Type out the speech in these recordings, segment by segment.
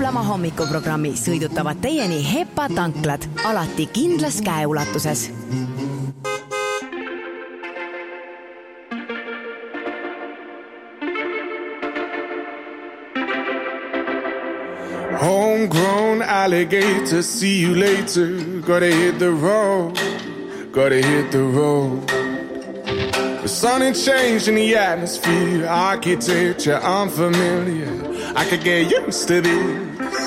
Raplamaa hommikuprogrammi sõidutavad teieni HEPA tanklad, alati kindlas käeulatuses. Homegrown alligator, see you later. Gotta hit the road, gotta hit the road. The sun ain't changed in the atmosphere, architecture unfamiliar. I could get used to this.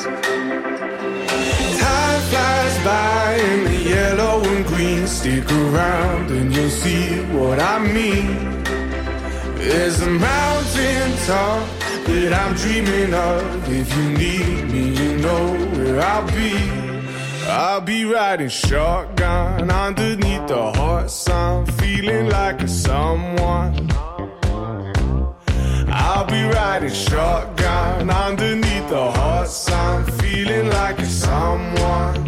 Time flies by in the yellow and green. Stick around and you'll see what I mean. There's a mountain top that I'm dreaming of. If you need me, you know where I'll be. I'll be riding shotgun underneath the hot sun, feeling like a someone. I'll be riding shotgun underneath the hot sun, feeling like a someone.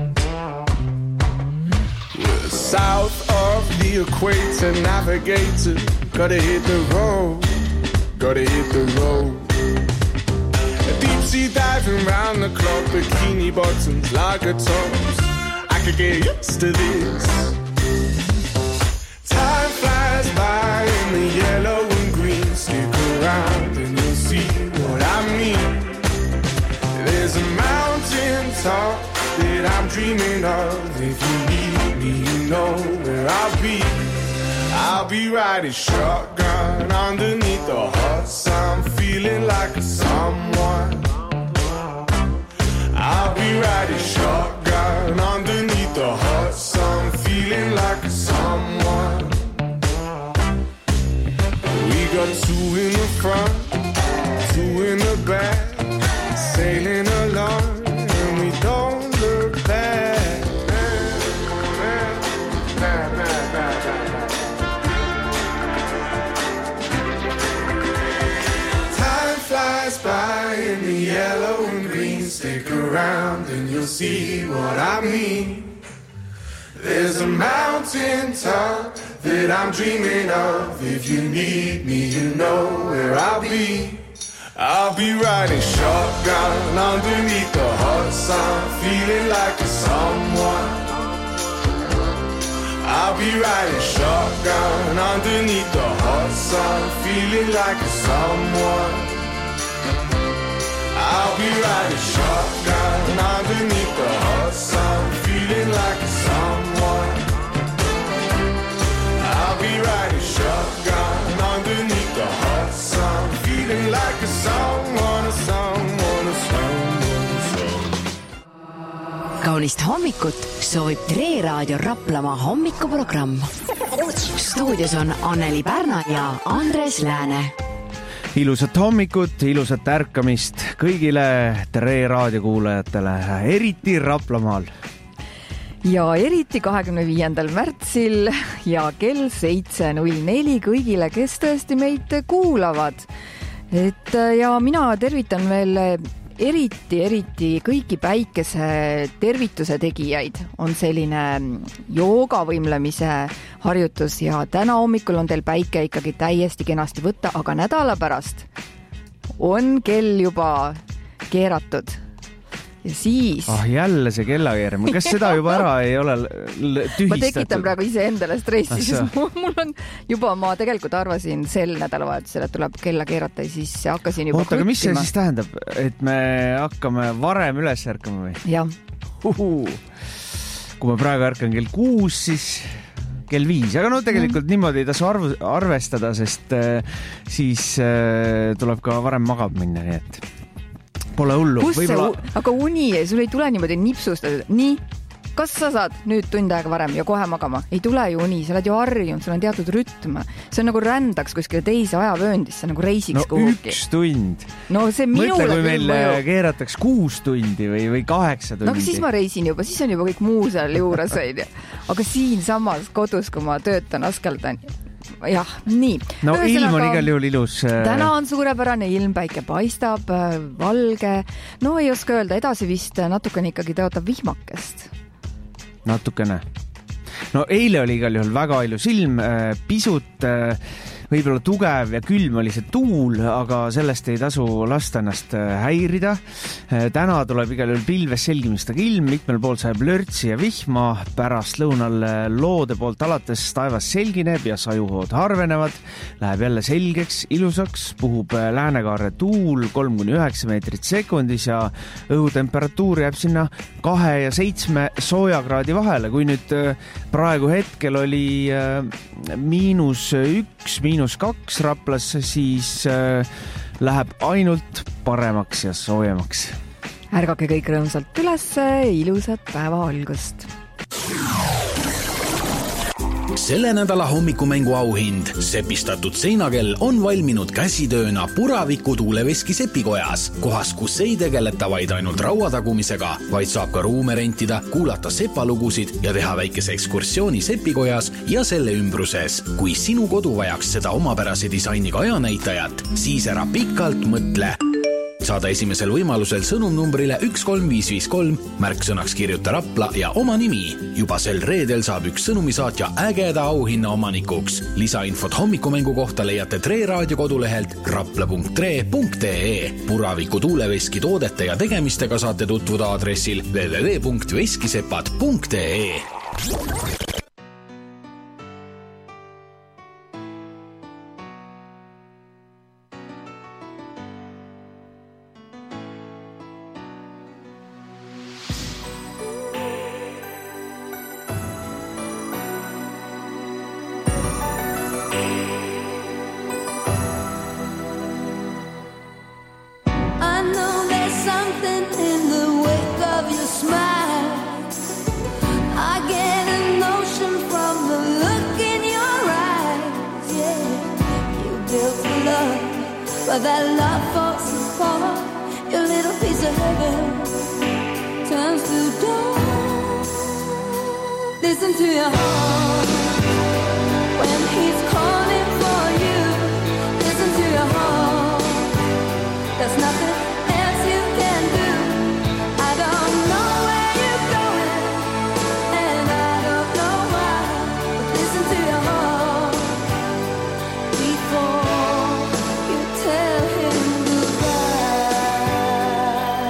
We're south of the equator, navigator. Gotta hit the road, gotta hit the road. Deep sea diving round the clock, bikini bottoms, lager tops. I could get used to this. Time flies by in the yellow and green. Stick around and you'll see what I mean. There's a mountain top that I'm dreaming of. If you need me, you know where I'll be. I'll be riding shotgun underneath the hot sun, feeling like a someone. I'll be riding shotgun underneath the hot sun, feeling like a someone. We got two in the front, two in the back, sailing along and we don't look back. Flies by in the yellow and green. Stick around and you'll see what I mean. There's a mountain top that I'm dreaming of. If you need me, you know where I'll be. I'll be riding shotgun underneath the hot sun, feeling like a someone. I'll be riding shotgun underneath the hot sun, feeling like a someone. I'll be riding shotgun underneath the hot sun, feeling like a someone. I'll be riding shotgun underneath the hot sun, feeling like a someone, a someone, a someone. Kaunist hommikut soovib Tre Raadio Raplamaa hommikuprogramm. Stuudios on Anneli Pärna ja Andres Lääne. Ilusat hommikut, ilusat ärkamist kõigile Tre Raadio kuulajatele, eriti Raplamaal. Ja eriti 25. märtsil ja kell 7.04 kõigile, kes tõesti meid kuulavad. Ja mina tervitan veel eriti kõiki päikese tervituse tegijaid. On selline joogavõimlemise harjutus ja täna hommikul on teil päike ikkagi täiesti kenasti võtta, aga nädala pärast on kell juba keeratud. Ja siis... jälle see kellakeeramine. Kas seda juba ära ei ole tühistatud? Ma tekitan praegu ise endale stressi, sest mul on juba, ma tegelikult arvasin sel nädalavahetusel, et tuleb kella keerata ja siis hakkasin juba aga mis see siis tähendab? Et me hakkame varem üles ärkama või? Jah. Kui ma praegu ärkan kell 6, siis kell 5. Aga no tegelikult niimoodi ei tasu arvestada, sest siis tuleb ka varem magab minna, nii et pole hullu. Aga uni, sul ei tule niimoodi nipsustada. Nii, kas sa saad nüüd tund aega varem ja kohe magama? Ei tule ju uni, sa oled ju harjunud, sul on teatud rütm. See on nagu rändaks kuskile teise ajavööndisse, nagu reisiks kuhugi. 1 tund. No see minule mõtle, kui meil keerataks 6 tundi või 8 tundi. No aga siis ma reisin juba, siis on juba kõik muu seal juures. Aga siin samas kodus, kui ma töötan, askeldan. Jah, nii. No ilm on igal juhul ilus. Täna on suurepärane ilm, päike paistab, valge. No ei oska öelda, edasi vist natukene ikkagi tõotab vihmakest. Natukene. No eile oli igal juhul väga ilus ilm, pisut võib-olla tugev ja külm oli see tuul, aga sellest ei tasu lasta ennast häirida. Täna tuleb igal juhul pilves selgimistega ilm, mitmel pool sajab lörtsi ja vihma, pärast lõunal loode poolt alates taevas selgineb ja sajuhood harvenevad, läheb jälle selgeks, ilusaks, puhub läänekaare tuul 3-9 meetrit sekundis ja õhutemperatuur jääb sinna 2 ja 7 soojakraadi vahele. Kui nüüd praegu hetkel oli -1, -2 Raplas, siis läheb ainult paremaks ja soojemaks. Ärgake kõik rõõmsalt üles, ilusat päeva algust! Selle nädala hommikumängu auhind sepistatud seinakell on valminud käsitööna Puraviku tuuleveski sepikojas, kohas, kus ei tegeleta vaid ainult rauatagumisega, vaid saab ka ruume rentida, kuulata sepalugusid ja teha väikese ekskursiooni sepikojas ja selle ümbruses. Kui sinu kodu vajaks seda omapärase disainiga ajanäitajat, siis ära pikalt mõtle. Saada esimesel võimalusel sõnumnumbrile 13553, märksõnaks kirjuta Rapla ja oma nimi. Juba sel reedel saab üks sõnumisaatja ägeda auhinna omanikuks. Lisainfot hommikumängu kohta leiate Tre raadio kodulehelt rapla.tre.ee. Puraviku tuuleveski toodete ja tegemistega saate tutvuda aadressil www.veskisepad.ee. But that love falls apart. Your little piece of heaven turns to dawn. Listen to your heart when he's calling for you. Listen to your heart. There's nothing else you can do. I don't know where you're going, and I don't know why. But listen to your heart before tell him goodbye.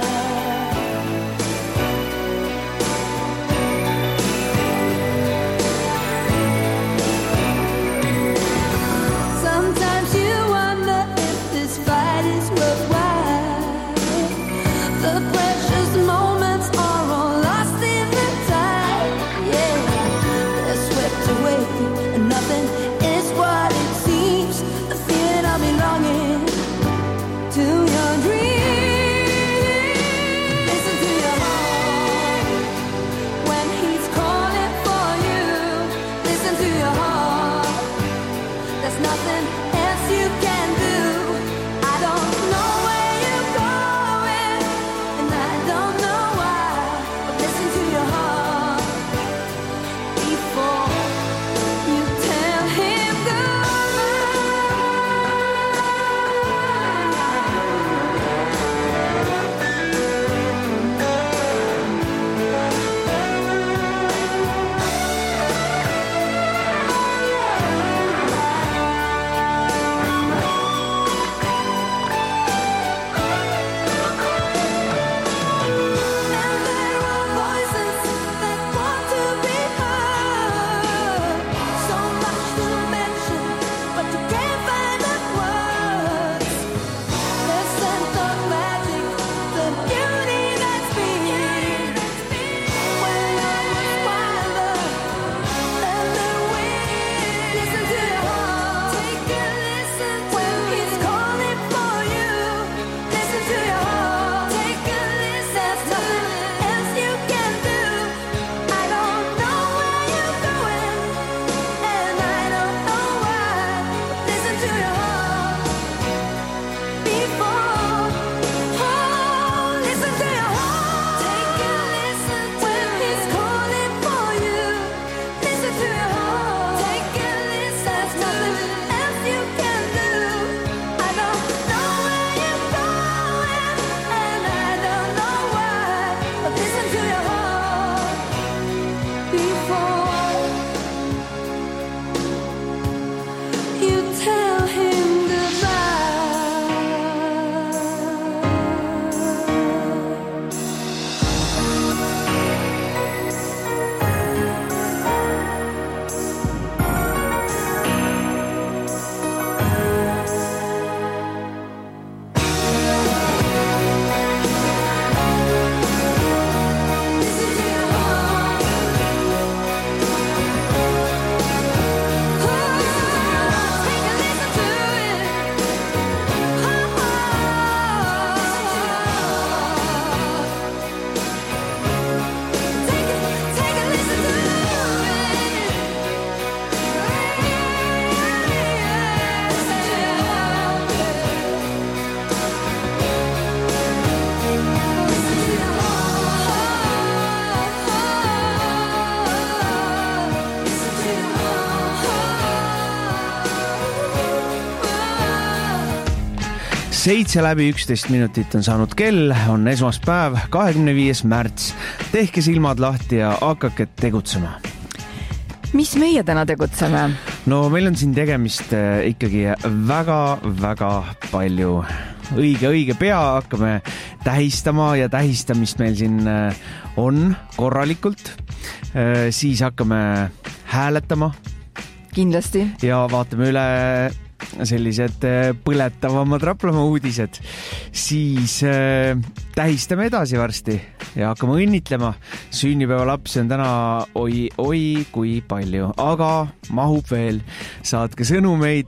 Sometimes you wonder if this fight is worthwhile. The precious moments are all lost in the tide. Yeah, they're swept away and nothing is what it seems. The feeling of belonging to your dream. Listen to your heart when he's calling for you. Listen to your heart. There's nothing else you can do. I don't know where you're going, and I don't know 7:11 on saanud kell, on esmaspäev, 25. märts. Tehke silmad lahti ja hakake tegutsema. Mis meie täna tegutseme? No meil on siin tegemist ikkagi väga palju. Õige pea hakkame tähistama ja tähistamist meil siin on korralikult. Siis hakkame hääletama. Kindlasti. Ja vaatame üle sellised põletavamad Raplamaa uudised. Siis tähistame edasi varsti ja hakkame õnnitlema. Sünnipäeva lapsi on täna oi kui palju, aga mahub veel. Saatke sõnumeid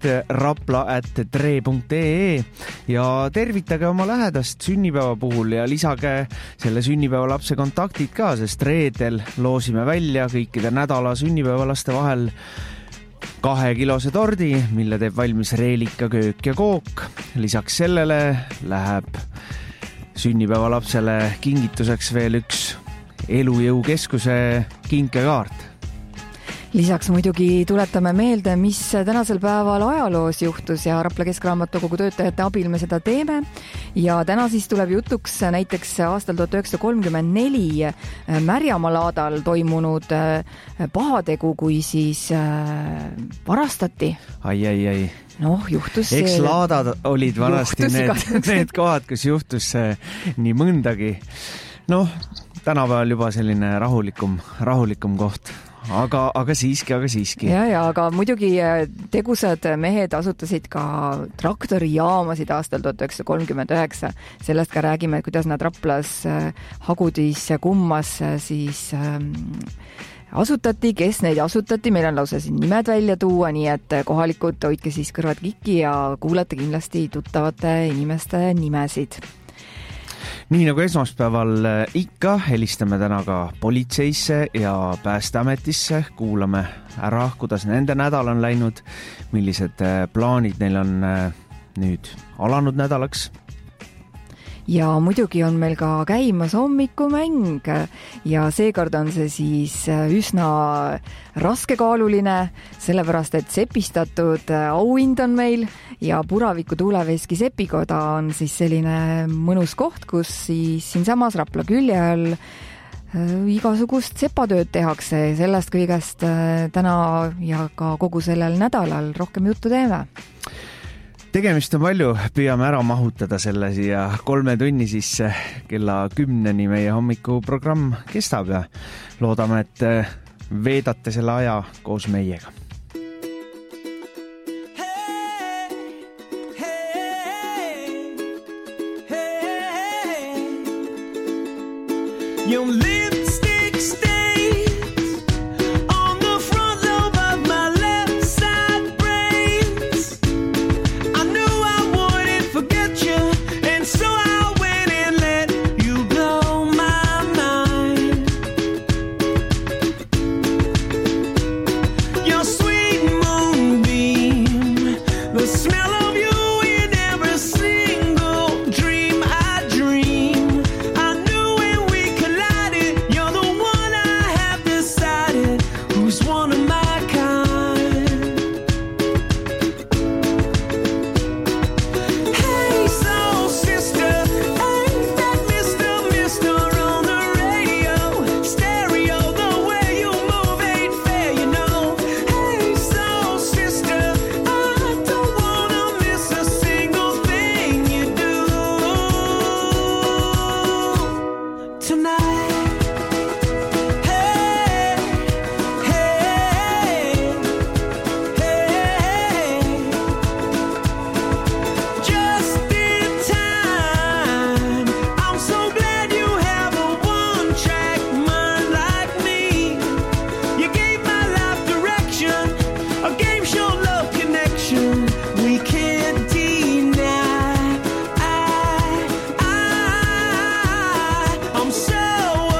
rapla@tre.ee ja tervitage oma lähedast sünnipäeva puhul ja lisage selle sünnipäeva lapse kontaktid ka, sest reedel loosime välja kõikide nädala sünnipäevalaste vahel 2-kilose tordi, mille teeb valmis Reelika köök ja kook. Lisaks sellele läheb sünnipäevalapsele kingituseks veel üks Elujõukeskuse kinkekaart. Lisaks muidugi tuletame meelde, mis tänasel päeval ajaloos juhtus ja Rapla Keskraamatukogu töötajate abil me seda teeme. Ja täna siis tuleb jutuks näiteks aastal 1934 Märjamaa laadal toimunud pahategu, kui siis varastati. Ai. Noh, juhtus see. Eks laadad olid vanasti need kohad, kus juhtus nii mõndagi. Noh, tänapäeval juba selline rahulikum koht. Aga siiski. Ja, aga muidugi tegusad mehed asutasid ka traktorijaamasid aastal 1939. Sellest ka räägime, kuidas nad Raplas, Hagudis ja Kummas siis asutati, kes neid asutati. Meil on lausa siin nimed välja tuua, nii et kohalikud hoidke siis kõrvad kikki ja kuulate kindlasti tuttavate inimeste nimesid. Nii nagu esmaspäeval ikka, helistame täna ka politseisse ja Päästeametisse. Kuulame ära, kuidas nende nädal on läinud, millised plaanid neil on nüüd alanud nädalaks. Ja muidugi on meil ka käimas hommikumäng ja seekord on see siis üsna raskekaaluline, sellepärast et sepistatud auhind on meil ja Puraviku tuuleveski sepikoda on siis selline mõnus koht, kus siis siinsamas Rapla külje all igasugust sepatööd tehakse. Sellest kõigest täna ja ka kogu sellel nädalal rohkem juttu teeme. Tegemist on palju, püüame ära mahutada selle siia 3 tunni sisse. Kella 10 meie hommikuprogramm kestab ja loodame, et veedate selle aja koos meiega. Your lipstick stains on the front lobe of my left side brains. I knew I wouldn't forget you, and so I went and let you blow my mind. Your sweet moonbeam, the smell of you in every single dream I dream. I knew when we collided, you're the one I have decided who's one of my kind. Hey, soul sister, ain't that Mr. on the radio? Stereo, the way you move ain't fair, you know. Hey, soul sister, I don't wanna miss a single thing you do tonight. Hey, just in time. I'm so glad you have a one-track mind like me. You gave my life direction, a game show love connection we can't deny. I'm so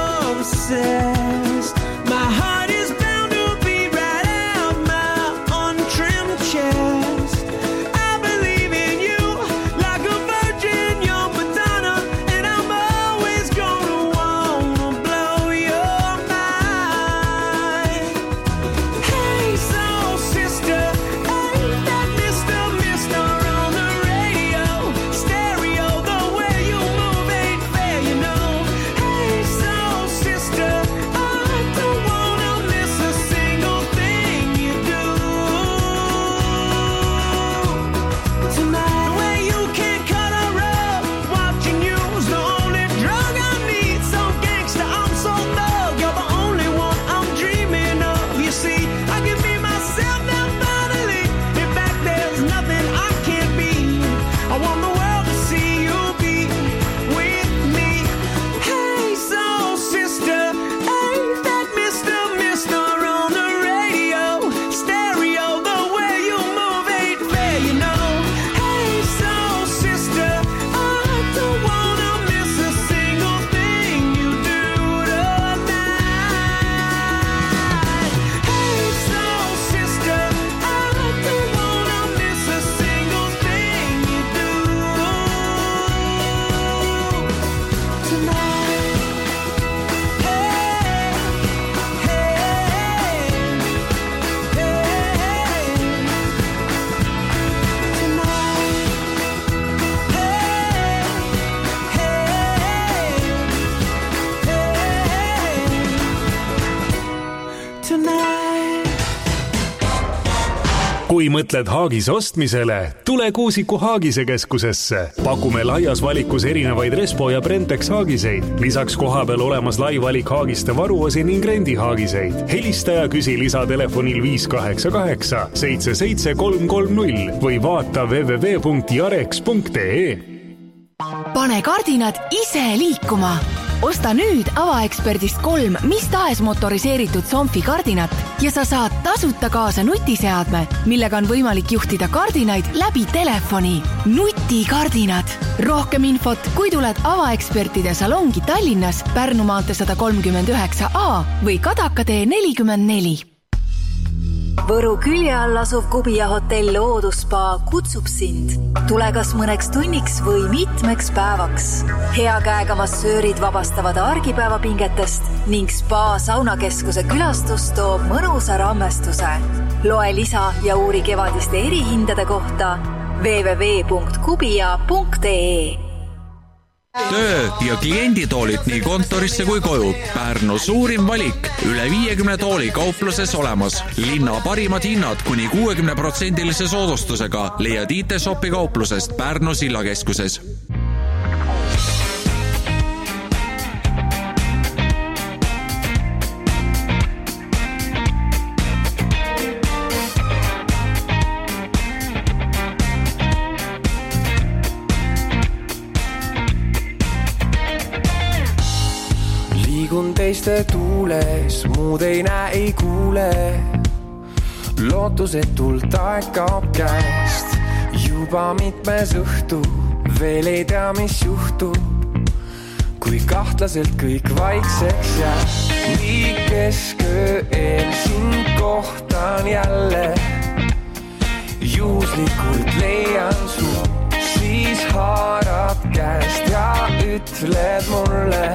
Kui mõtled haagise ostmisele, tule Kuusiku Haagise keskusesse. Pakume laias valikus erinevaid Respo ja Brentex haagiseid. Lisaks kohapeal olemas lai valik haagiste varuosi ning rendihaagiseid. Helista ja küsi lisatelefonil 588 77330 või vaata www.jarex.ee. Pane kardinad ise liikuma. Osta nüüd Avaeksperdist 3 mis tahes motoriseeritud Somfi kardinat ja sa saad tasuta kaasa nutiseadme, millega on võimalik juhtida kardinaid läbi telefoni. Nutikardinad. Rohkem infot, kui tuled Avaekspertide salongi Tallinnas, Pärnu maantee 139A või Kadaka tee 44. Võru külje all asuv Kubia hotell Loodusspa kutsub sind. Tule kas mõneks tunniks või mitmeks päevaks. Hea käega massöörid vabastavad argipäevapingetest ning spa saunakeskuse külastus toob mõnusa rammestuse. Loe lisa ja uuri kevadiste erihindade kohta www.kubia.ee. Töö- ja klienditoolid nii kontorisse kui koju. Pärnu suurim valik. Üle 50 tooli kaupluses olemas. Linna parimad hinnad kuni 60% soodustusega. Leiad IT-shopi kauplusest Pärnu sillakeskuses. Liigun teiste tuules, muud ei näe, ei kuule. Lootusetult aeg kaob käest. Juba mitmes õhtu, veel ei tea, mis juhtub. Kui kahtlaselt kõik vaikseks jääb. Nii kesköö eel sind kohtan jälle. Juhuslikult leian su, siis haarad käest ja ütled mulle.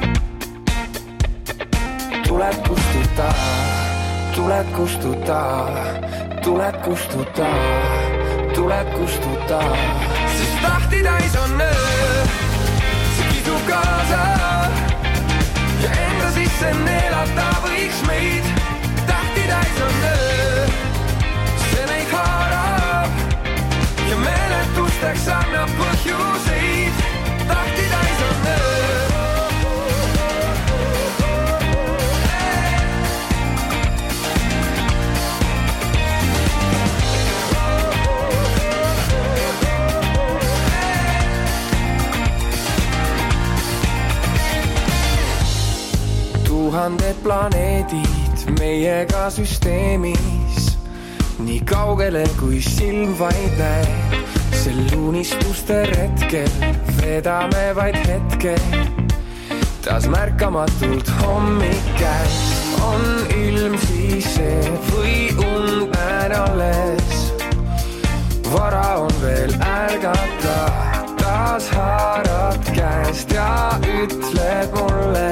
Tuled kustuta, tuled kustuta, tuled kustuta, tuled kustuta. Sest tahti täis on öö, see kisub kaasa ja enda sisse neelata võiks meid. Tahti täis on öö, see meid haarab ja meeletusteks annab põhjuseid. Tahti täis on öö. Tuhanded planeedid meiega süsteemis, nii kaugele kui silm vaid näeb. Sel unistuste retkel vedame vaid hetke, taas märkamatult hommik käes. On ilm siis see või undnään alles, vara on veel ärgata. Taas haarad käest ja ütled mulle.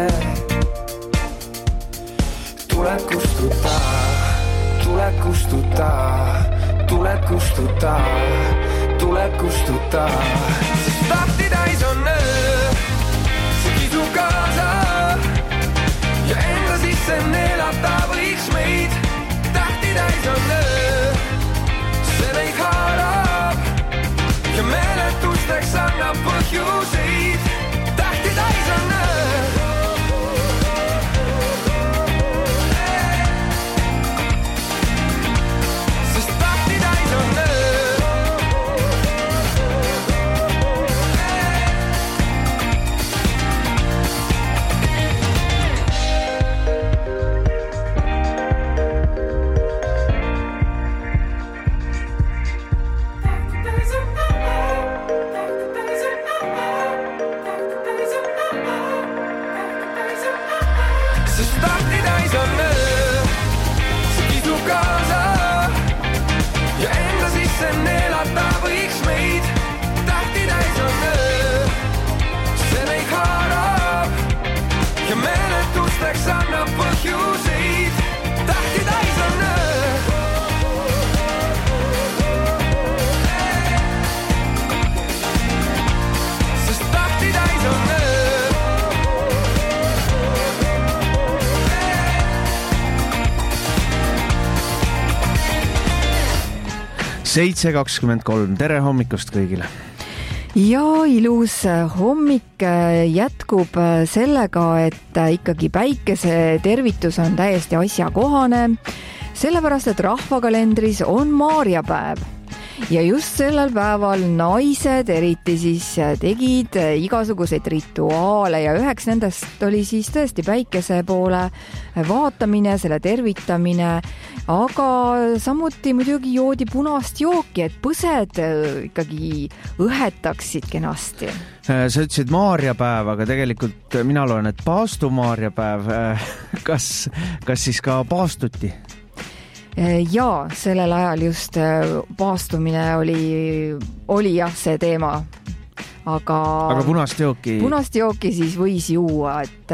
Tuled kustuta, tuled kustuta, tuled kustuta, tuled kustuta. Sest tahti täis on öö, see kisub kaasa ja enda sisse neelata võiks meid. Tahti täis on öö, see meid haarab ja meeletusteks annab põhjuseid. Tahti täis on öö. 7:23, tere hommikust kõigile! Ja ilus hommik jätkub sellega, et ikkagi päikese tervitus on täiesti asjakohane, sellepärast et rahvakalendris on maarjapäev. Ja just sellel päeval naised eriti siis tegid igasuguseid rituaale ja üheks nendest oli siis tõesti päikese poole vaatamine, selle tervitamine, aga samuti muidugi joodi punast jooki, et põsed ikkagi õhetaksid kenasti. Sa ütlesid maarjapäev, aga tegelikult mina loen, et paastumaarjapäev. Kas siis ka paastuti? Ja sellel ajal just paastumine oli jah see teema, aga punast jooki siis võis juua, et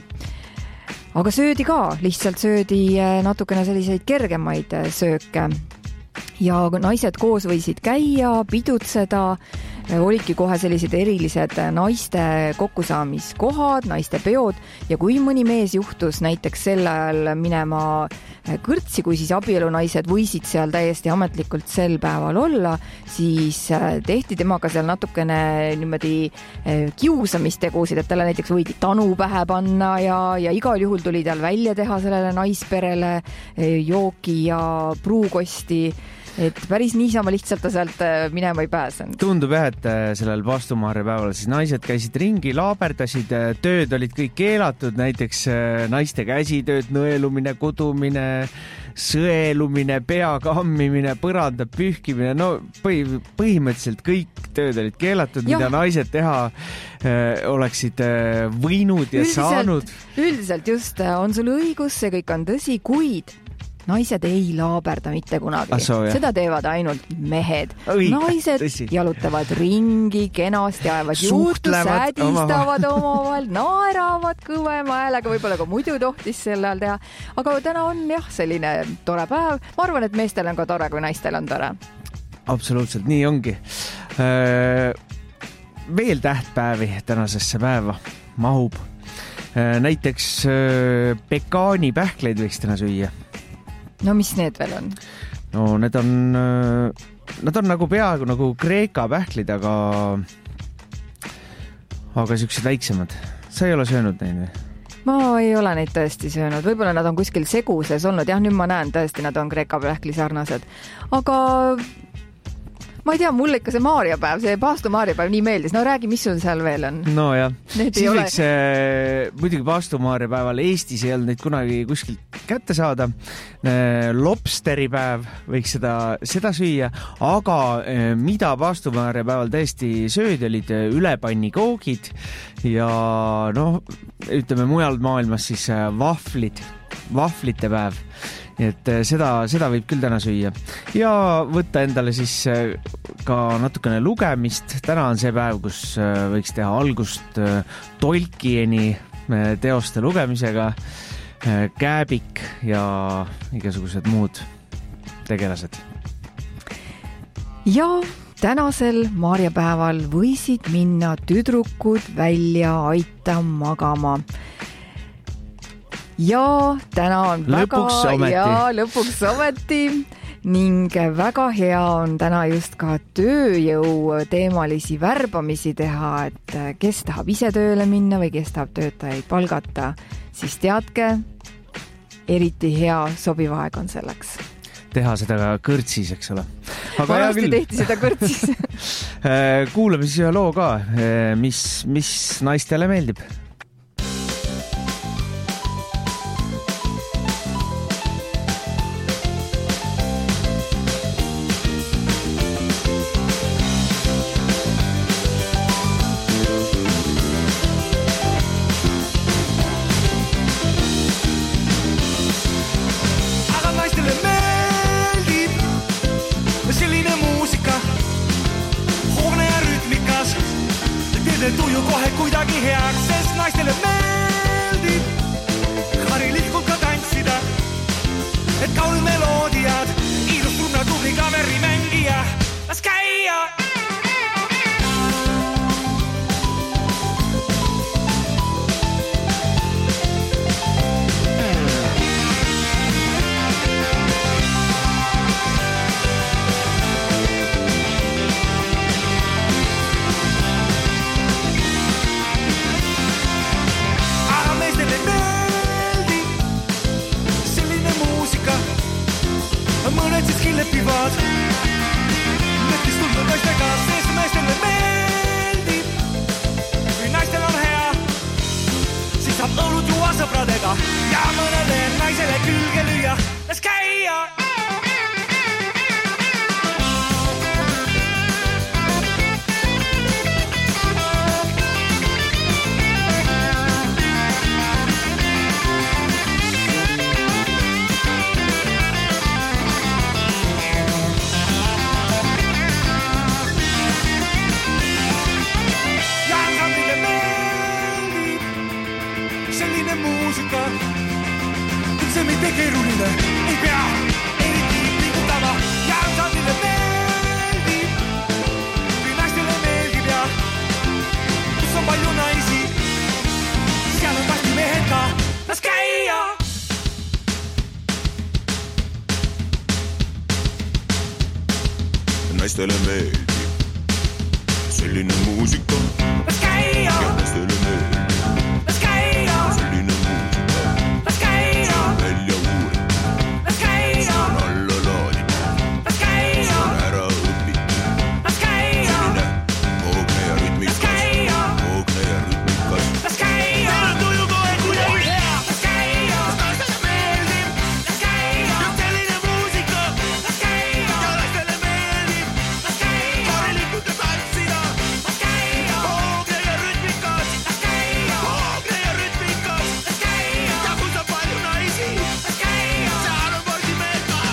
aga söödi ka, lihtsalt söödi natukene selliseid kergemaid sööke ja naised koos võisid käia, pidutseda, olidki kohe sellised erilised naiste kokkusaamiskohad, naiste peod ja kui mõni mees juhtus näiteks sel ajal minema kõrtsi, kui siis abielunaised võisid seal täiesti ametlikult sel päeval olla, siis tehti temaga seal natukene niimoodi kiusamistegusid, et talle näiteks võidi tanu pähe panna ja igal juhul tuli tal välja teha sellele naisperele jooki ja pruukosti, et päris niisama lihtsalt ta sealt minema ei pääsenud. Tundub jah, et sellel paastumaarjapäeval siis naised käisid ringi, laaberdasid, tööd olid kõik keelatud, näiteks naiste käsitööd, nõelumine, kudumine, sõelumine, pea kammimine, põranda pühkimine, no põhimõtteliselt kõik tööd olid keelatud, mida naised teha oleksid võinud ja saanud. Üldiselt just, on sul õigus, see kõik on tõsi, kuid naised ei laaberda mitte kunagi. Seda teevad ainult mehed. Naised jalutavad ringi, kenasti ajavad juutu, säädistavad omavahel, naeravad kõvema häälega, võib-olla ka muidu tohtis sel ajal teha. Aga täna on jah selline tore päev. Ma arvan, et meestel on ka tore, kui naistel on tore. Absoluutselt, nii ongi. Veel tähtpäevi tänasesse päeva mahub. Näiteks pekaanipähkleid võiks täna süüa. No mis need veel on? No need on nagu peaaegu nagu Kreeka pähklid, aga siuksed väiksemad. Sa ei ole söönud neid või? Ma ei ole neid tõesti söönud. Võib-olla nad on kuskil seguses olnud. Jah, nüüd ma näen tõesti, nad on Kreeka pähkli sarnased. Aga ma ei tea, mulle ikka see maarjapäev, see paastumaarjapäev nii meeldis. No räägi, mis sul seal veel on? No jah, siis võiks muidugi paastumaarjapäeval Eestis ei olnud neid kunagi kuskilt kätte saada. Lobsteripäev võiks seda süüa, aga mida paastumaarjapäeval tõesti söödi, olid ülepannikoogid ja ütleme mujal maailmas siis vahvlite päev. Et seda võib küll täna süüa ja võtta endale siis ka natukene lugemist. Täna on see päev, kus võiks teha algust Tolkieni teoste lugemisega, Kääbik ja igasugused muud tegelased. Ja tänasel maarjapäeval võisid minna tüdrukud välja aita magama. Ja täna on lõpuks ometi ning väga hea on täna just ka tööjõu teemalisi värbamisi teha, et kes tahab ise tööle minna või kes tahab töötajaid palgata, siis teadke, eriti hea sobiv aeg on selleks. Teha seda ka kõrtsis, eks ole. Vanasti tehti seda kõrtsis. Kuulame siis ühe loo ka, mis naistele meeldib. tuju kohe kuidagi heaks, sest lepivad mõttis tundnud naistega, sest naistele meeldib. Kui naistel on hea, siis saab õlut juua sõpradega ja mõnele naisele külge lüüa. Las käia! See mitte keeruline, ei pea eriti liigutama ja ansambile meeldib. Kui naistele meeldib ja kus on palju naisi, seal on vasti mehed ka, las käia! Naistele meeldib selline muusika, las käia! Ja naistele meeldib selline muusika, las käia! Välja uuri, Las käia! see on alla laadid, Las käia! see on ära õpitud. Las käia! Selline hoogne ja rütmikas, Las käia! hoogne ja rütmikas. Las käia! Meil on tuju kohe kuidagi hea! Las käia! Naistele meeldib! Las käia! Just selline muusika! Las käia! Ja naistele meeldib! Las käia! Korralikult ja tantsida! Las käia! Hoogne ja rütmikas! Las käia! Hoogne ja rütmikas! Las käia! Ja kus on palju naisi! Las käia! Seal on varsti mehed ka!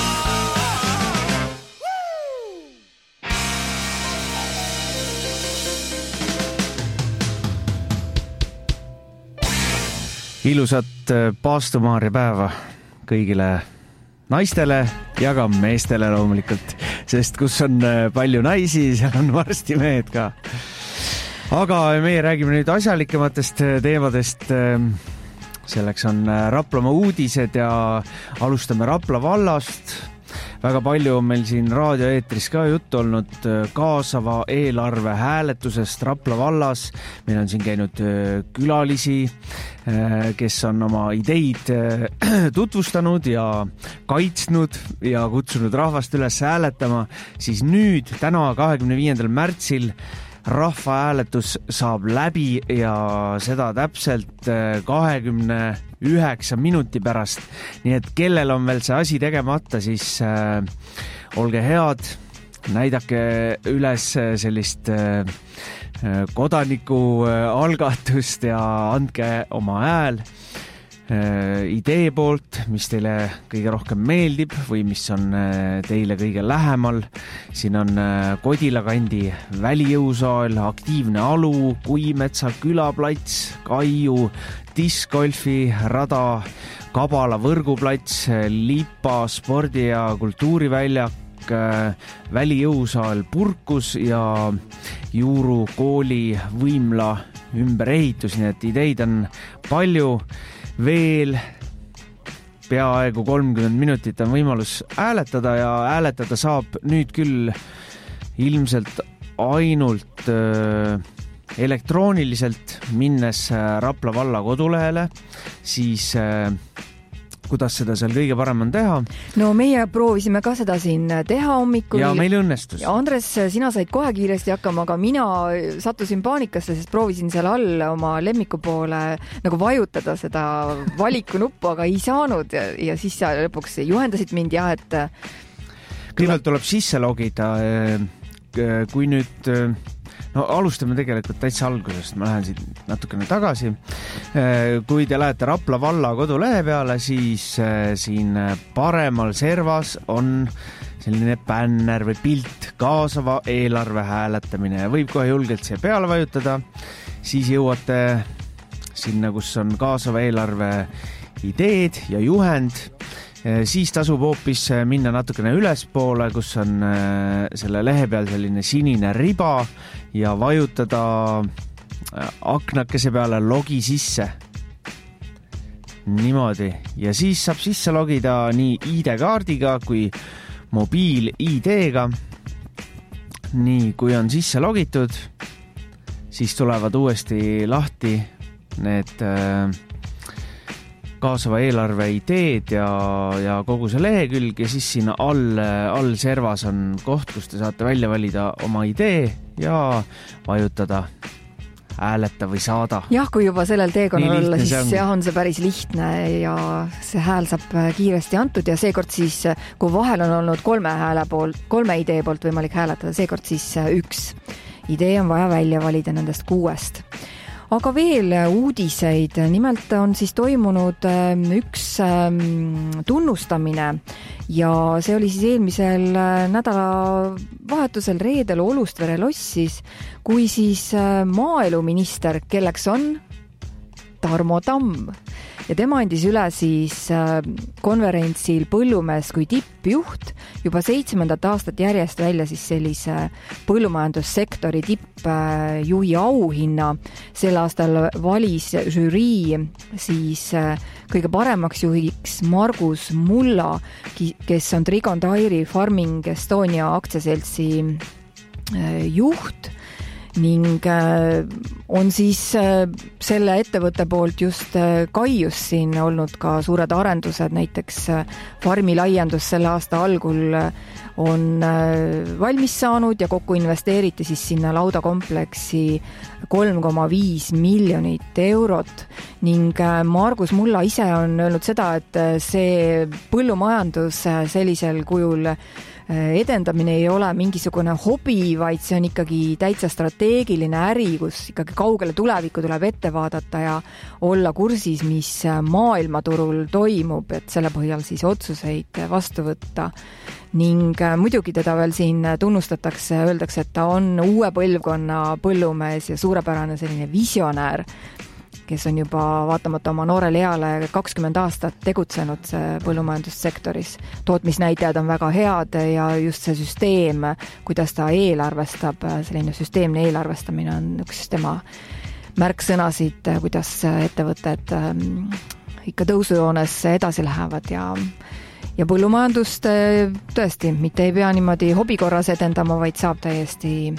Ilusat Paastumaaria päeva kõigile naistele ja ka meestele loomulikult, sest kus on palju naisi, seal on varsti mehed ka. Aga meie räägime nüüd asjalikematest teemadest. Selleks on Raplamaa uudised ja alustame Rapla vallast. Väga palju on meil siin raadioeetris ka juttu olnud kaasava eelarve hääletusest Rapla vallas. Meil on siin käinud külalisi, kes on oma ideid tutvustanud ja kaitsnud ja kutsunud rahvast üles hääletama. Siis nüüd, täna 25. märtsil rahvahääletus saab läbi ja seda täpselt 29 minuti pärast. Nii et kellel on veel see asi tegemata, siis olge head, näidake üles sellist kodanikualgatust ja andke oma hääl idee poolt, mis teile kõige rohkem meeldib või mis on teile kõige lähemal. Siin on Kodila kandi välijõusaal, aktiivne alu, Kuimetsa külaplats, Kaiu, diskgolfi rada, Kabala võrguplats, Lipa spordi- ja kultuuriväljak, välijõusaal Purkus ja Juuru kooli võimla ümberehitus, nii et ideid on palju. Veel peaaegu 30 minutit on võimalus hääletada ja hääletada saab nüüd küll ilmselt ainult elektrooniliselt, minnes Rapla valla kodulehele, siis kuidas seda seal kõige parem on teha? No meie proovisime ka seda siin teha hommikul. Ja meil õnnestus. Andres, sina said kohe kiiresti hakkama, aga mina sattusin paanikasse, sest proovisin seal all oma lemmiku poole nagu vajutada seda valikunuppu, aga ei saanud ja siis sa lõpuks juhendasid mind ja et kõigepealt tuleb sisse logida, kui nüüd no alustame tegelikult täitsa algusest, ma lähen siit natukene tagasi. Kui te lähete Rapla valla kodulehe peale, siis siin paremal servas on selline bänner või pilt kaasava eelarve hääletamine ja võib kohe julgelt siia peale vajutada. Siis jõuate sinna, kus on kaasava eelarve ideed ja juhend. Siis tasub hoopis minna natukene ülespoole, kus on selle lehe peal selline sinine riba ja vajutada aknakese peale logi sisse. Niimoodi. Ja siis saab sisse logida nii ID-kaardiga kui mobiil-ID-ga. Nii, kui on sisse logitud, siis tulevad uuesti lahti need kaasava eelarve ideed ja kogu see lehekülg ja siis siin all servas on koht, kus te saate välja valida oma idee ja vajutada hääleta või saada. Jah, kui juba sellel teekonnal olla, siis on see päris lihtne ja see hääl saab kiiresti antud ja seekord siis, kui vahel on olnud 3 idee poolt võimalik hääletada, seekord siis 1 idee on vaja välja valida nendest 6. Aga veel uudiseid, nimelt on siis toimunud üks tunnustamine ja see oli siis eelmisel nädalavahetusel reedel Olustvere lossis, kui siis maaeluminister, kelleks on Tarmo Tamm ja tema andis üle siis konverentsil põllumees kui tippjuht juba 7. aastat järjest välja siis sellise põllumajandussektori tippjuhi auhinna. Sel aastal valis žürii siis kõige paremaks juhiks Margus Mulla, kes on Trigon Dairy Farming Estonia aktsiaseltsi juht ning on siis selle ettevõtte poolt just Kaius siin olnud ka suured arendused, näiteks farmi laiendus selle aasta algul on valmis saanud ja kokku investeeriti siis sinna laudakompleksi 3,5 miljonit eurot ning Margus Mulla ise on öelnud seda, et see põllumajandus sellisel kujul edendamine ei ole mingisugune hobi, vaid see on ikkagi täitsa strateegiline äri, kus ikkagi kaugele tulevikku tuleb ette vaadata ja olla kursis, mis maailmaturul toimub, et selle põhjal siis otsuseid vastu võtta. Ning muidugi teda veel siin tunnustatakse, öeldakse, et ta on uue põlvkonna põllumees ja suurepärane selline visionäär, kes on juba vaatamata oma noorele eale 20 aastat tegutsenud põllumajandussektoris. Tootmisnäitajad on väga head ja just see süsteem, kuidas ta eelarvestab, selline süsteemne eelarvestamine on üks tema märksõnasid, kuidas ettevõtted ikka tõusujoones edasi lähevad ja põllumajandust tõesti mitte ei pea niimoodi hobikorras edendama, vaid saab täiesti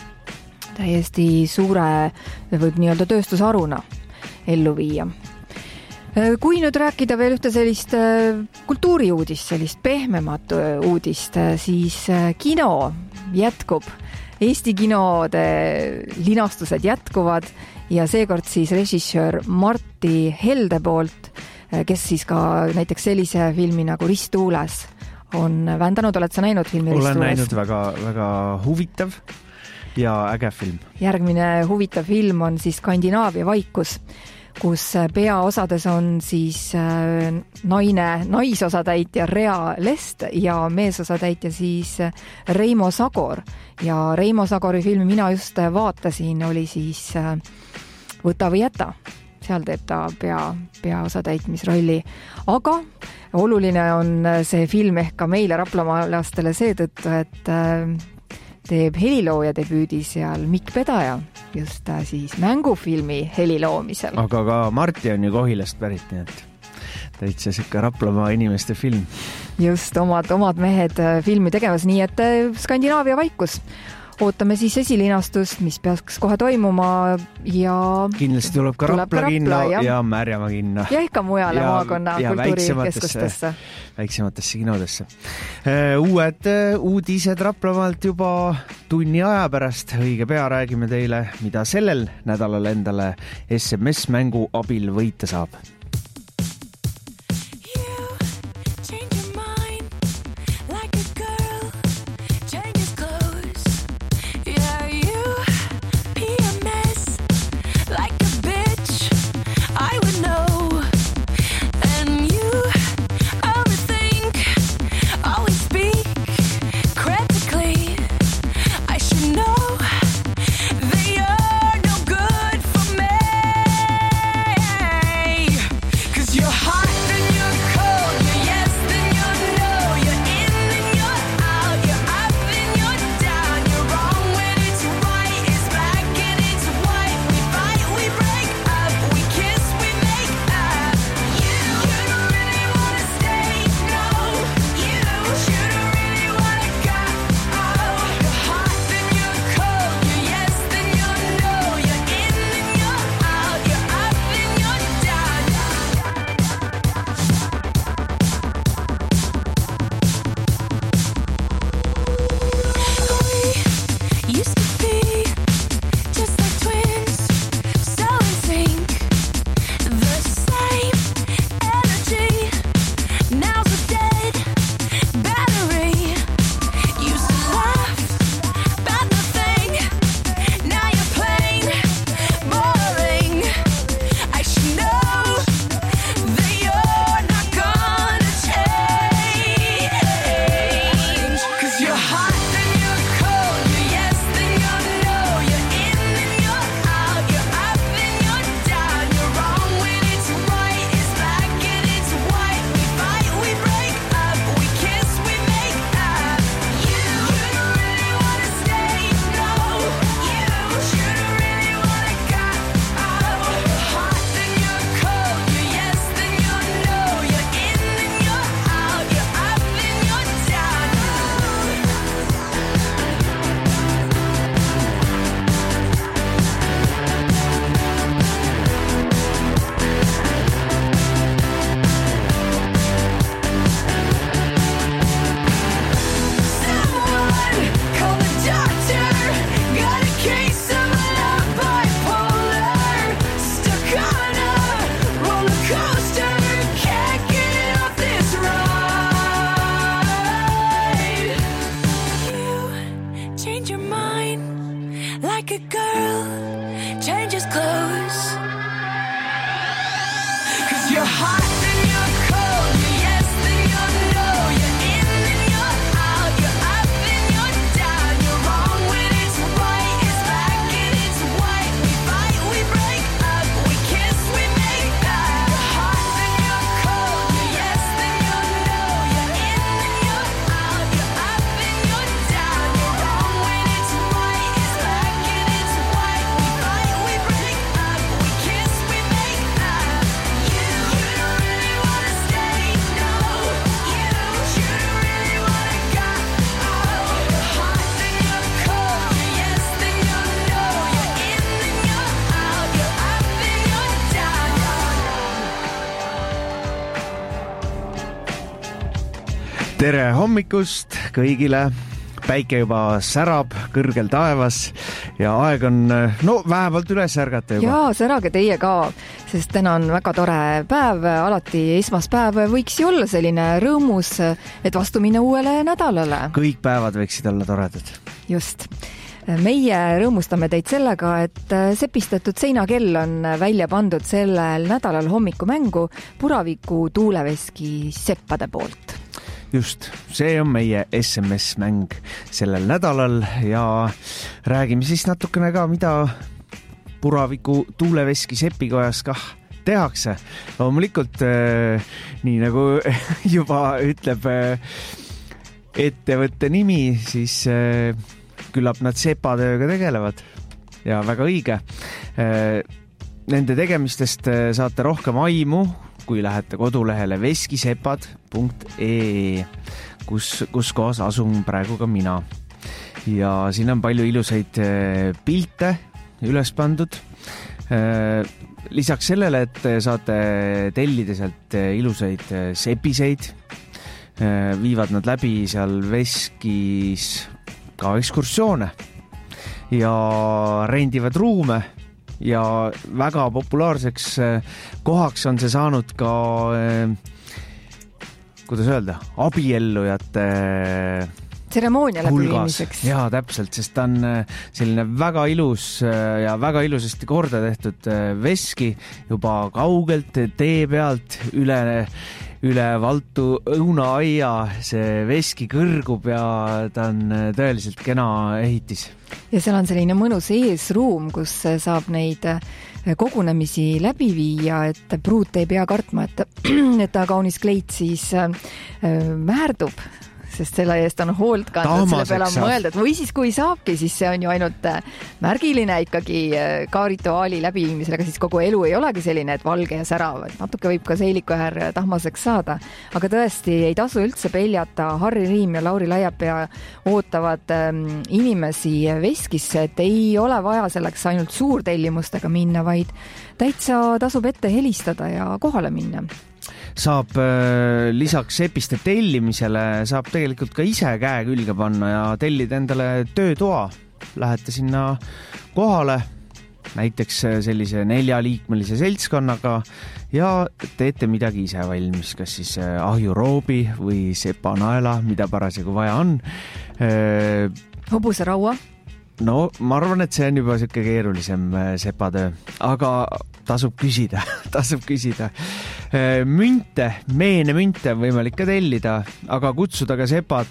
suure, võib nii-öelda tööstusharuna ellu viia. Kui nüüd rääkida veel ühte sellist kultuuriuudist, sellist pehmemat uudist, siis kino jätkub. Eesti kinode linastused jätkuvad ja seekord siis režissöör Martti Helde poolt, kes siis ka näiteks sellise filmi nagu Ristuules on vändanud. Oled sa näinud filmi Ristuules? Olen näinud, väga huvitav ja äge film. Järgmine huvitav film on siis Skandinaavia vaikus, kus peaosades on siis naisosatäitja Rea Lest ja meesosatäitja siis Reimo Sagor. Ja Reimo Sagori filmi mina just vaatasin, oli siis Võta või jäta. Seal teeb ta peaosatäitmisrolli. Aga oluline on see film ehk ka meile raplamaalastele seetõttu, et teeb helilooja debüüdi seal Mikk Pedaja, just siis mängufilmi heliloomisel. Aga ka Martti on ju Kohilast pärit, nii et täitsa siuke Raplamaa inimeste film. Just, omad mehed filmi tegemas, nii et Skandinaavia vaikus. Ootame siis esilinastust, mis peaks kohe toimuma ja kindlasti tuleb ka Rapla kinno ja Märjamaa kinno. Ja ikka mujale maakonna kultuurikeskustesse. Väiksematesse kinodesse. Uued uudised Raplamaalt juba tunni aja pärast. Õige pea räägime teile, mida sellel nädalal endale SMS-mängu abil võita saab. hot, then you're cold. You're yes, then you're no. You're in, then you're out. You're up, then you're down. You're wrong when it's right. It's black and it's white. We fight, we break up. We kiss, we make up. You're hot, then you're cold. You're yes, then you're no. You're in, then you're out. You're up, then you're down. You're wrong when it's right. It's black and it's white. We fight, we break up. We kiss, we make up. You really wanna stay? No. You really wanna go? Oh, you're hot, then you're cold. You're yes, then you're no. You're in, then you're out. You're up, then you're down. Tere hommikust kõigile. Päike juba särab kõrgel taevas ja aeg on vähemalt üles ärgata juba. Jaa, särage teie ka, sest täna on väga tore päev. Alati esmaspäev võiks ju olla selline rõõmus, et vastu minna uuele nädalale. Kõik päevad võiksid olla toredad. Just. Meie rõõmustame teid sellega, et sepistatud seinakell on välja pandud sellel nädalal hommikumängu Puraviku tuuleveski seppade poolt. Just, see on meie SMS-mäng sellel nädalal ja räägime siis natukene ka, mida Puraviku tuuleveski sepikojas kah tehakse. Loomulikult, nii nagu juba ütleb ettevõtte nimi, siis küllap nad sepatööga tegelevad ja väga õige. Nende tegemistest saate rohkem aimu, kui lähete kodulehele veskisepad.ee, kus kohas asun praegu ka mina. Ja siin on palju ilusaid pilte üles pandud. Lisaks sellele, et saate tellida sealt ilusaid sepiseid, viivad nad läbi seal veskis ka ekskursioone ja rendivad ruume. Ja väga populaarseks kohaks on see saanud ka, kuidas öelda, abiellujate tseremoonia läbiviimiseks. Jaa, täpselt, sest ta on selline väga ilus ja väga ilusasti korda tehtud veski juba kaugelt tee pealt üle Valtu õunaaia. See veski kõrgub ja ta on tõeliselt kena ehitis. Ja seal on selline mõnus eesruum, kus saab neid kogunemisi läbi viia, et pruut ei pea kartma, et ta kaunis kleit siis määrdub, sest selle eest on hoolt kandnud, selle peale on mõeldud. Või siis kui saabki, siis see on ju ainult märgiline ikkagi ka rituaali läbiviimisel, aga siis kogu elu ei olegi selline, et valge ja särav. Natuke võib ka seilikuäär tahmaseks saada. Aga tõesti ei tasu üldse peljata. Harri Riim ja Lauri Laiapea ootavad inimesi veskisse, et ei ole vaja selleks ainult suurtellimustega minna, vaid täitsa tasub ette helistada ja kohale minna. Saab lisaks sepiste tellimisele saab tegelikult ka ise käe külge panna ja tellida endale töötoa. Lähete sinna kohale, näiteks sellise 4-liikmelise seltskonnaga ja teete midagi ise valmis, kas siis ahjuroobi või sepanaela, mida parasjagu vaja on. Hobuseraua? No, ma arvan, et see on juba siuke keerulisem sepatöö, aga tasub küsida. Meenemünte on võimalik ka tellida, aga kutsuda ka sepad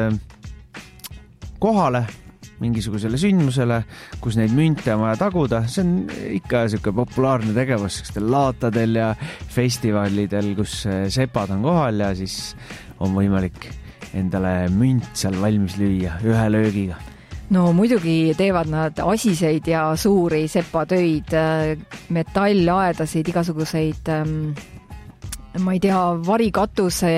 kohale mingisugusele sündmusele, kus neid münte on vaja taguda. See on ikka siuke populaarne tegevus laatadel ja festivalidel, kus sepad on kohal ja siis on võimalik endale münt seal valmis lüüa ühe löögiga. No muidugi teevad nad asiseid ja suuri sepatöid, metallaedasid, igasuguseid, ma ei tea, varikatuse,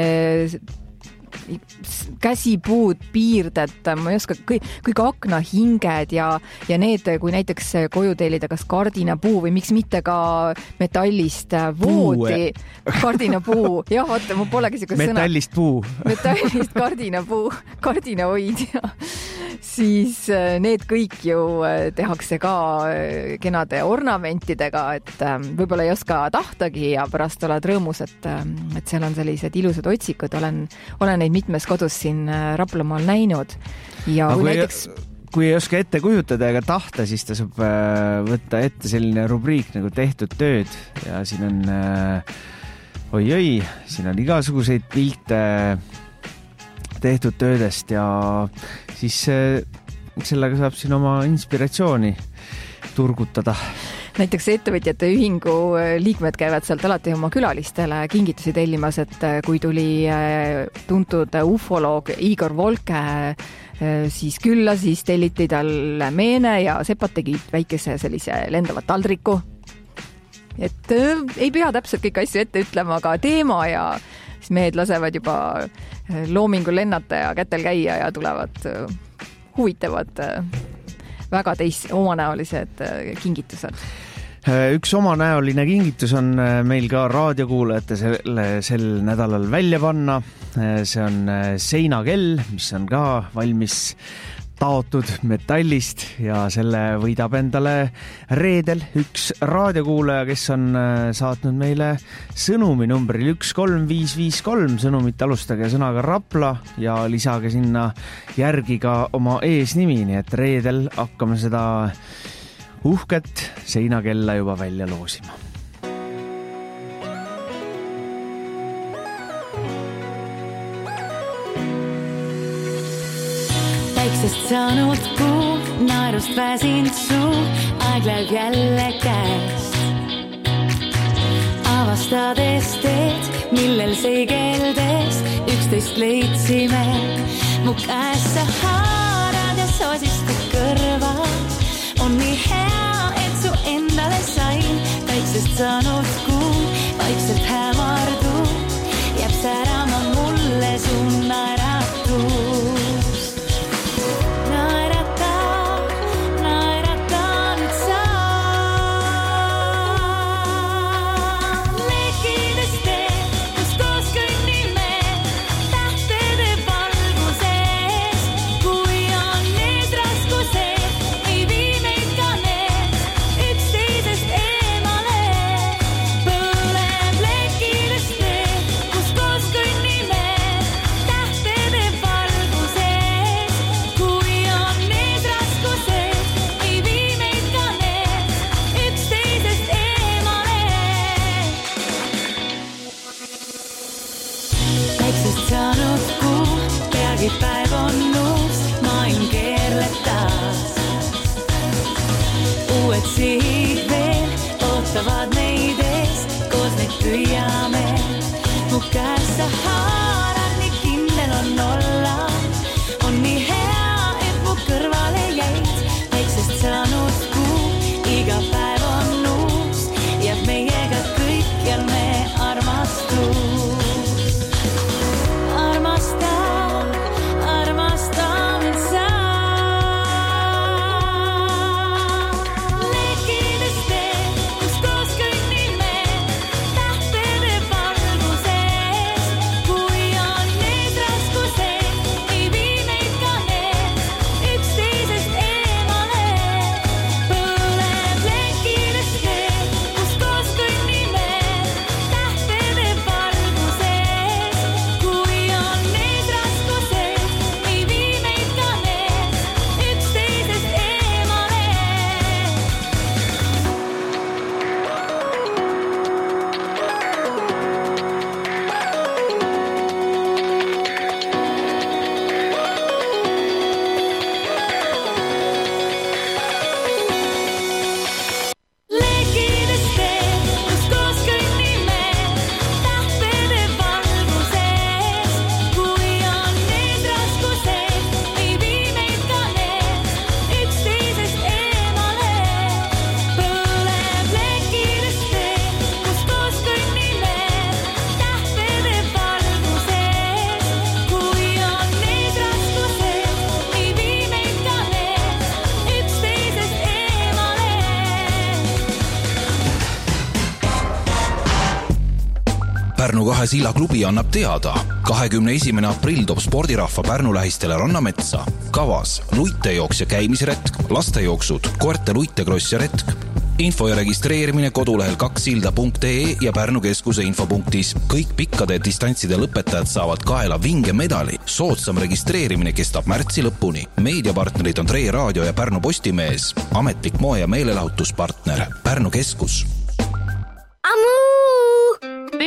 käsipuud, piirded, ma ei oska, kõik aknahinged ja need, kui näiteks koju tellida kas kardinapuu või miks mitte ka metallist voodi. Kardinapuu, jah, vaata, mul polegi siukest sõna. Metallist puu. Metallist kardinapuu, kardinahoidja. Siis need kõik ju tehakse ka kenade ornamentidega, et võib-olla ei oska tahtagi ja pärast oled rõõmus, et seal on sellised ilusad otsikud. Olen neid mitmes kodus siin Raplamaal näinud. Ja kui ei oska ette kujutada ega tahta, siis ta saab võtta ette selline rubriik nagu tehtud tööd ja siin on oi, siin on igasuguseid pilte tehtud töödest ja siis sellega saab siin oma inspiratsiooni turgutada. Näiteks ettevõtjate ühingu liikmed käivad sealt alati oma külalistele kingitusi tellimas, et kui tuli tuntud ufoloog Igor Volke siis külla, siis telliti tal meene ja sepad tegid väikese sellise lendava taldriku. Et ei pea täpselt kõik asju ette ütlema, aga teema ja siis mehed lasevad juba loomingul lennata ja kätel käia ja tulevad huvitavad väga omanäolised kingitused. Üks omanäoline kingitus on meil ka raadiokuulajate sel nädalal välja panna. See on seinakell, mis on ka valmis taotud metallist ja selle võidab endale reedel üks raadiokuulaja, kes on saatnud meile sõnumi numbril 13553. Sõnumit alustage sõnaga Rapla ja lisage sinna järgi ka oma eesnimi, nii et reedel hakkame seda uhket seinakella juba välja loosima. Päiksest saanud kuu, naerust väsinud suu, aeg läheb jälle käest. Avastades teed, millel seigeldes üksteist leidsime. Mu käes sa haarad ja sosistud kõrvad. On nii hea, et su endale sain. Päiksest saanud kuu, vaikselt hämardub. Jääb särama mulle su naeratus. Päev on uus, maailm keerleb taas. Uued sihid veel ootavad meid ees, koos neid püüame. Mu käes sa haarad, nii kindel on olla. On nii hea, et mu kõrvale jäid. Väiksest saanud kuu, iga päev on uus. Jääb meiega kõikjal me armastus. Pärnu 2 Silla klubi annab teada. 21. aprill toob spordirahva Pärnu lähistele Rannametsa. Kavas luitejooks ja käimisretk, lastejooksud, koerte luitekross ja retk. Info ja registreerimine kodulehel 2silda.ee ja Pärnu keskuse infopunktis. Kõik pikkade distantside lõpetajad saavad kaela vinge medali. Soodsam registreerimine kestab märtsi lõpuni. Meediapartnerid on Tre Raadio ja Pärnu Postimees. Ametlik moe- ja meelelahutuspartner Pärnu keskus.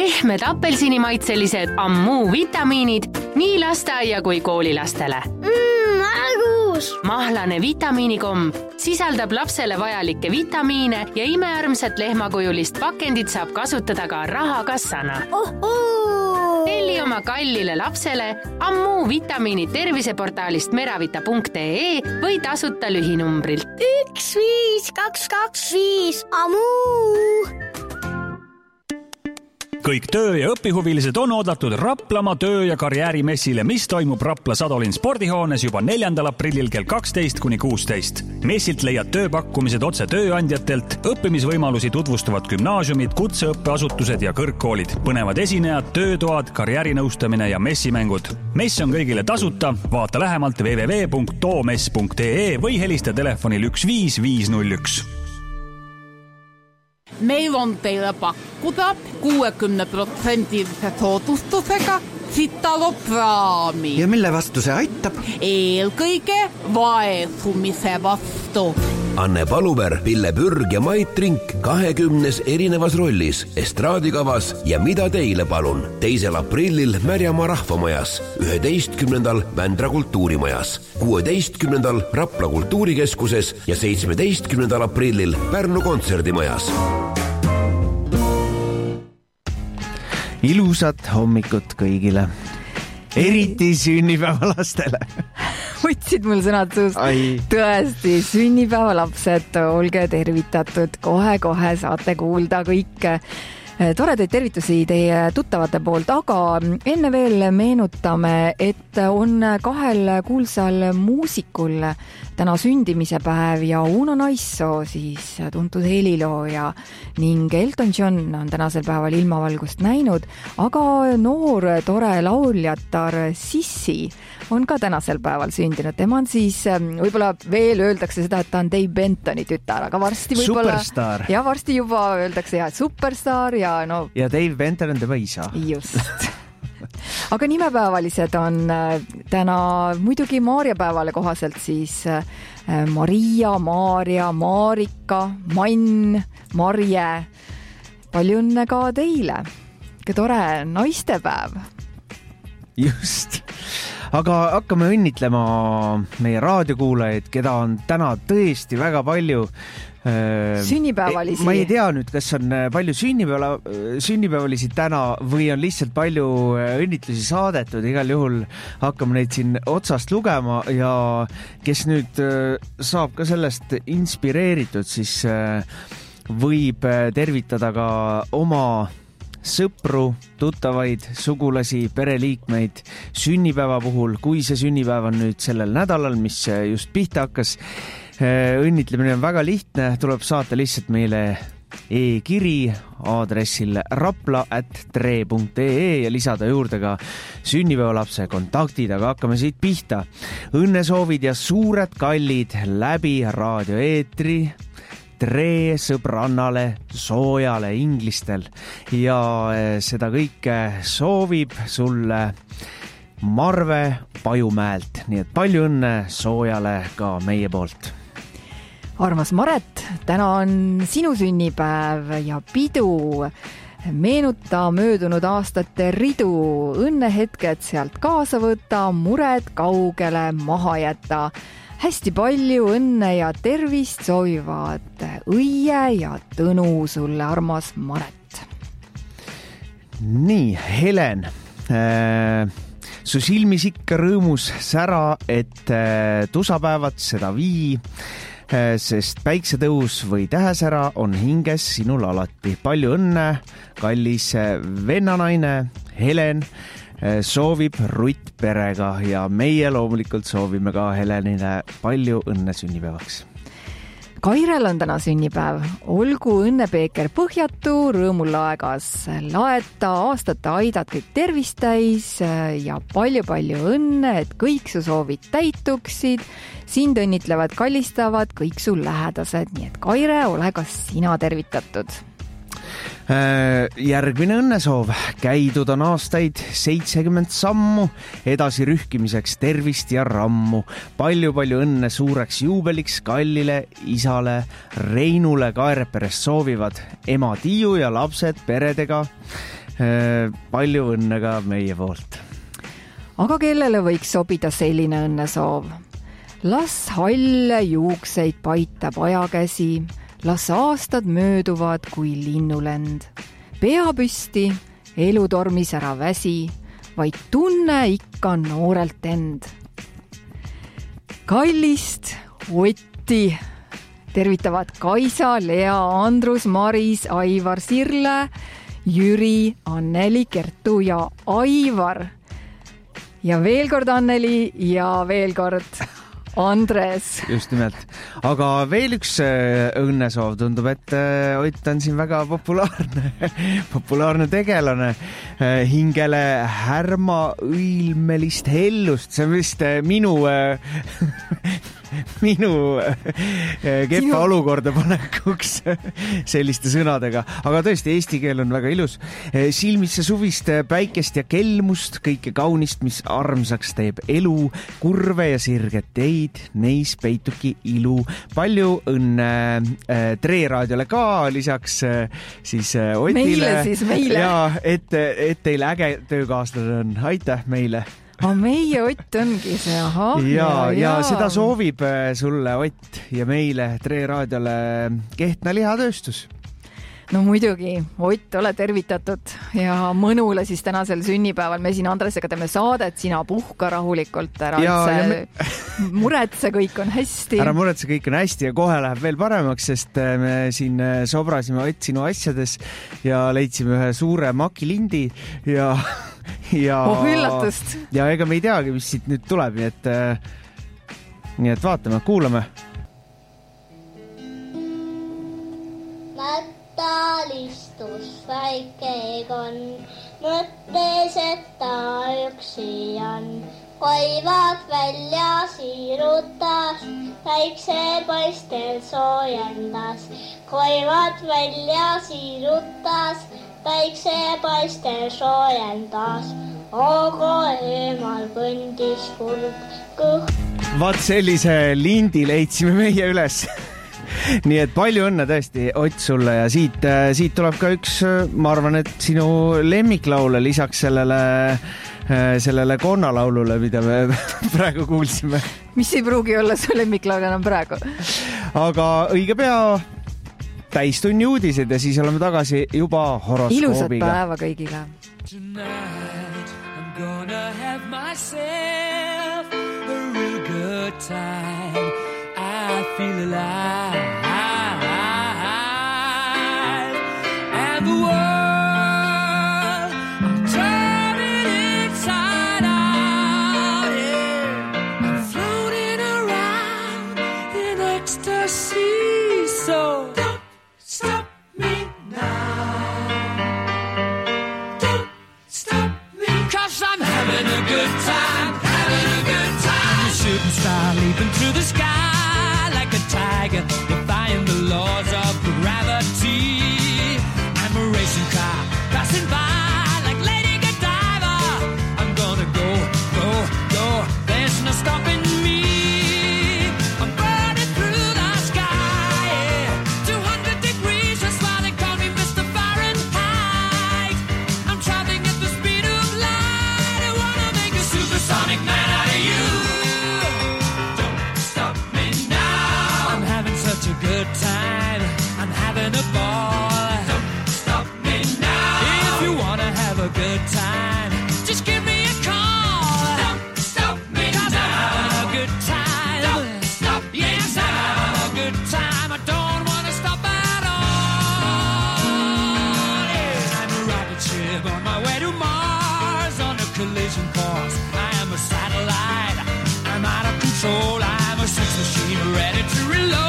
pehmed apelsinimaitselised Ammuu vitamiinid nii lasteaia kui koolilastele. Argus! Mahlane vitamiinikomm sisaldab lapsele vajalikke vitamiine ja imearmsat lehmakujulist pakendit saab kasutada ka rahakassana. Telli oma kallile lapsele Ammuu vitamiinid terviseportaalist meravita.ee või tasuta lühinumbrilt 15225 Ammuu! Kõik töö- ja õpihuvilised on oodatud Raplamaa töö- ja karjäärimessile, mis toimub Rapla Sadolin spordihoones juba 4. aprillil kell 12 kuni 16. Messilt leiad tööpakkumised otse tööandjatelt, õppimisvõimalusi tutvustavad gümnaasiumid, kutseõppeasutused ja kõrgkoolid, põnevad esinejad, töötoad, karjäärinõustamine ja messimängud. Mess on kõigile tasuta, vaata lähemalt www.toomess.ee või helista telefonil 15501. Meil on teile pakkuda 60% soodustusega Sitalopraami. Ja mille vastu see aitab? Eelkõige vaesumise vastu. Anne Paluver, Pille Pürg ja Mait Rink 20 erinevas rollis estraadikavas Ja mida teile palun 2. aprillil Märjamaa rahvamajas, 11. Vändra kultuurimajas, 16. Rapla kultuurikeskuses ja 17. aprillil Pärnu kontserdimajas. Ilusat hommikut kõigile. Eriti sünnipäevalastele. Võtsid mul sõnad suust. Tõesti, sünnipäevalapsed, olge tervitatud. Kohe saate kuulda kõike. Toredaid tervitusi teie tuttavate poolt, aga enne veel meenutame, et on 2 kuulsal muusikul täna sündimise päev ja Uno Naissoo, siis tuntud helilooja ning Elton John on tänasel päeval ilmavalgust näinud, aga noor tore lauljatar Sissi on ka tänasel päeval sündinud. Tema on siis, võib-olla veel öeldakse seda, et ta on Dave Bentoni tütar, aga varsti võib-olla... Superstar. Ja varsti juba öeldakse, et superstar ja no... Ja Dave Benton on tema isa. Just. Aga nimepäevalised on täna muidugi Maarjapäevale kohaselt siis Maria, Maarja, Maarika, Mann, Marje. Palju õnne ka teile. Ka tore naistepäev. Just. Aga hakkame õnnitlema meie raadiokuulajaid, keda on täna tõesti väga palju. Sünnipäevalisi. Ma ei tea nüüd, kas on palju sünnipäevalisi täna või on lihtsalt palju õnnitlusi saadetud. Igal juhul hakkame neid siin otsast lugema ja kes nüüd saab ka sellest inspireeritud, siis võib tervitada ka oma sõpru, tuttavaid, sugulasi, pereliikmeid sünnipäeva puhul, kui see sünnipäev on nüüd sellel nädalal, mis just pihta hakkas. Õnnitlemine on väga lihtne, tuleb saata lihtsalt meile e-kiri aadressil rapla@tre.ee ja lisada juurde ka sünnipäevalapse kontaktid, aga hakkame siit pihta. Õnnesoovid ja suured kallid läbi raadioeetri Tre sõbrannale, soojale inglistel ja seda kõike soovib sulle Marve Pajumäelt, nii et palju õnne soojale ka meie poolt. Armas Maret, täna on sinu sünnipäev ja pidu. Meenuta möödunud aastate ridu, õnnehetked sealt kaasa võta, mured kaugele maha jäta. Hästi palju õnne ja tervist soovivad Õie ja Tõnu sulle, armas Maret. Nii, Helen, su silmis ikka rõõmus sära, et tusapäevad seda vii, sest päiksetõus või tähesära on hinges sinul alati. Palju õnne, kallis vennanaine Helen, soovib Rutt perega ja meie loomulikult soovime ka Helenile palju õnne sünnipäevaks. Kairel on täna sünnipäev. Olgu õnnepeeker põhjatu, rõõmul laegas laeta, aastate aidad kõik tervist täis ja palju õnne, et kõik su soovid täituksid. Sind õnnitlevad, kallistavad kõik su lähedased, nii et Kaire, ole ka sina tervitatud. Järgmine õnnesoov. Käidud on aastaid 70 sammu, edasi rühkimiseks tervist ja rammu. Palju õnne suureks juubeliks kallile isale Reinule Kaereperest soovivad ema Tiiu ja lapsed peredega Palju õnne ka meie poolt. Aga kellele võiks sobida selline õnnesoov? Las halle juukseid paitab ajakäsi, las aastad mööduvad kui linnulend. Pea püsti, elutormis ära väsi, vaid tunne ikka noorelt end. Kallist Otti tervitavad Kaisa, Lea, Andrus, Maris, Aivar, Sirle, Jüri, Anneli, Kertu ja Aivar. Ja veel kord Anneli ja veel kord Andres. Just nimelt. Aga veel üks õnnesoov tundub, et Ott on siin väga populaarne tegelane. Hingele härma õilmelist hellust. See on vist minu keppa olukorda panekuks selliste sõnadega. Aga tõesti, eesti keel on väga ilus. Silmisse suvist päikest ja kelmust, kõike kaunist, mis armsaks teeb elu, kurve ja sirget teid, neis peituki ilu. Palju õnne Tre raadiole ka, lisaks siis Otile. Meile. Ja, et teil äge töökaaslane on. Aitäh meile! Meie Ott ongi see, aha. Ja seda soovib sulle Ott ja meile Tre raadiole Kehtna lihatööstus. No muidugi, Ott, ole tervitatud ja mõnule siis tänasel sünnipäeval. Me siin Andresega teeme saadet, sina puhka rahulikult ära. Muretse, kõik on hästi. Ära muretse, kõik on hästi ja kohe läheb veel paremaks, sest me siin sobrasime Ott sinu asjades ja leidsime ühe suure makilindi ja üllatust. Ja ega me ei teagi, mis siit nüüd tuleb, nii et vaatame, kuulame. Mättal istus väike Egon, mõttes, et ta üksi on. Koivad välja siirutas, päiksepaistel soojendas. Koivad välja siirutas, päiksepaistel soojendas. Aga eemal kõndis kurb kõht. Vaat sellise lindi leidsime meie üles. Nii et palju õnne tõesti, Ott, sulle ja siit tuleb ka üks, ma arvan, et sinu lemmiklaule lisaks sellele konnalaulule, mida me praegu kuulsime. Mis ei pruugi olla su lemmiklaul enam praegu? Aga õige pea täistunni uudised ja siis oleme tagasi juba horoskoobiga. Ilusat päeva kõigile. Tonight I'm gonna have myself a real good time. I feel alive. And the world, I'm turning inside out. Yeah. I'm floating around in ecstasy. So don't stop me now. Don't stop me, 'cause I'm having a good time. Having a good time. A shooting star leaping through the sky. Tiger, defying the laws of gravity. I'm a racing car passing by like Lady Godiva. I'm gonna go, go, go. There's no stopping me. I'm burning through the sky. Yeah. 200 degrees, that's why they call me Mr. Fahrenheit. I'm traveling at the speed of light. I wanna make a supersonic man out of you. Such a good time, I'm having a ball. Don't stop me now. If you wanna have a good time, just give me a call. Don't stop me now. 'Cause I'm having a good time. Don't stop me now. Yes, I'm having a good time. I don't wanna stop at all. Yeah. I'm a rocket ship on my way to Mars on a collision course. I am a satellite. I'm out of control. I'm a sex machine ready to reload.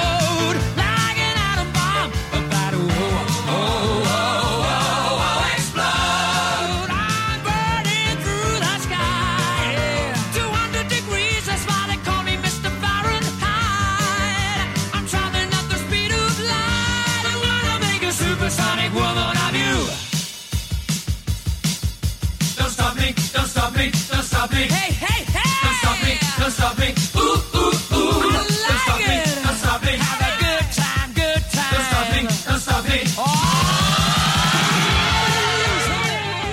Don't stop me.